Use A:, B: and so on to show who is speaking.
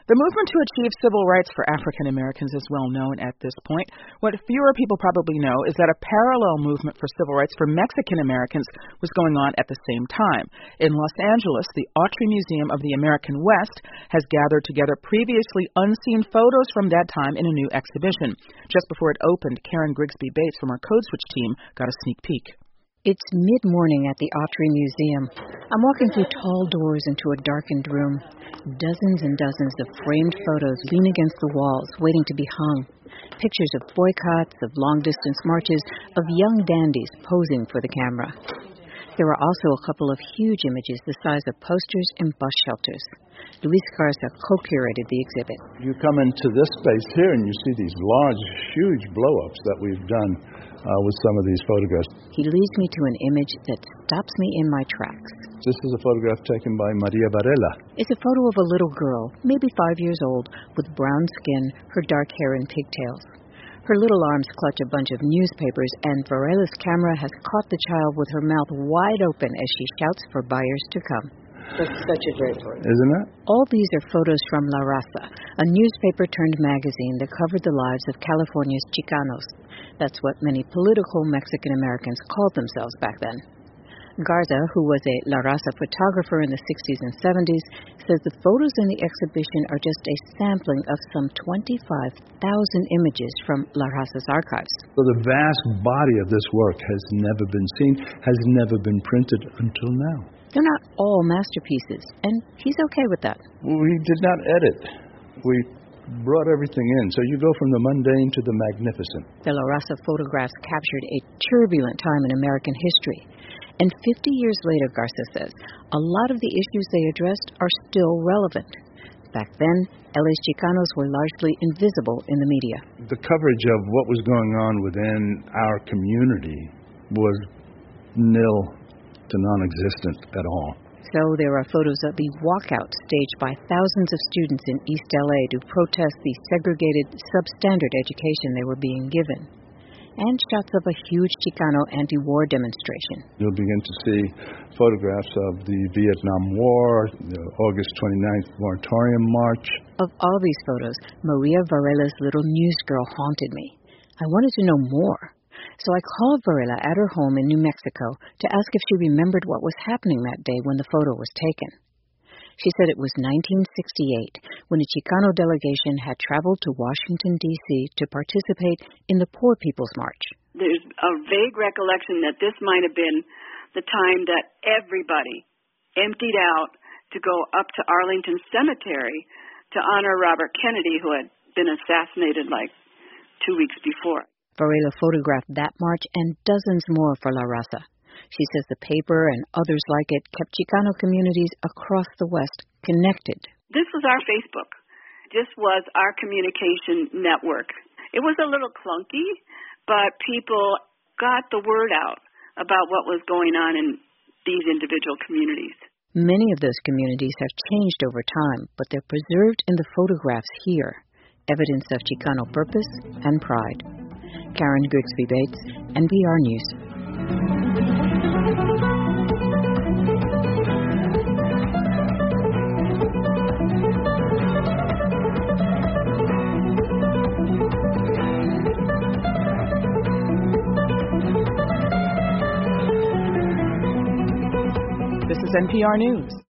A: The movement to achieve civil rights for African Americans is well known at this point. What fewer people probably know is that a parallel movement for civil rights for Mexican Americans was going on at the same time. In Los Angeles, the Autry Museum of the American West has gathered together previously unseen photos from that time in a new exhibition. Just before it opened, Karen Grigsby Bates from our Code Switch team got a sneak peek.
B: It's mid-morning at the Autry Museum. I'm walking through tall doors into a darkened room. Dozens and dozens of framed photos lean against the walls, waiting to be hung. Pictures of boycotts, of long-distance marches, of young dandies posing for the camera. There are also a couple of huge images the size of posters in bus shelters. Luis Garza co-curated the exhibit.
C: You come into this space here and you see these large, huge blow-ups that we've done with some of these photographs.
B: He leads me to an image that stops me in my tracks.
C: This is a photograph taken by Maria Varela.
B: It's a photo of a little girl, maybe 5 years old, with brown skin, her dark hair in pigtails. Her little arms clutch a bunch of newspapers, and Varela's camera has caught the child with her mouth wide open as she shouts for buyers to come.
A: That's such a great photo.
C: Isn't it?
B: All these are photos from La Raza, a newspaper-turned-magazine that covered the lives of California's Chicanos. That's what many political Mexican Americans called themselves back then. Garza, who was a La Raza photographer in the 60s and 70s, says the photos in the exhibition are just a sampling of some 25,000 images from La Raza's archives.
C: So the vast body of this work has never been seen, has never been printed until now.
B: They're not all masterpieces, and he's okay with that.
C: We did not edit. We brought everything in. So you go from the mundane to the magnificent.
B: The La Raza photographs captured a turbulent time in American history. And 50 years later, Garza says, a lot of the issues they addressed are still relevant. Back then, LA's Chicanos were largely invisible in the media.
C: The coverage of what was going on within our community was nil to non-existent at all.
B: So there are photos of the walkout staged by thousands of students in East LA to protest the segregated, substandard education they were being given. And shots of a huge Chicano anti-war demonstration.
C: You'll begin to see photographs of the Vietnam War, the August 29th Moratorium March.
B: Of all these photos, Maria Varela's little newsgirl haunted me. I wanted to know more. So I called Varela at her home in New Mexico to ask if she remembered what was happening that day when the photo was taken. She said it was 1968 when a Chicano delegation had traveled to Washington, D.C. to participate in the Poor People's March.
D: There's a vague recollection that this might have been the time that everybody emptied out to go up to Arlington Cemetery to honor Robert Kennedy, who had been assassinated like 2 weeks before.
B: Varela photographed that march and dozens more for La Raza. She says the paper and others like it kept Chicano communities across the West connected.
D: This was our Facebook. This was our communication network. It was a little clunky, but people got the word out about what was going on in these individual communities.
B: Many of those communities have changed over time, but they're preserved in the photographs here, evidence of Chicano purpose and pride. Karen Grigsby Bates, NPR News.
A: This is NPR News.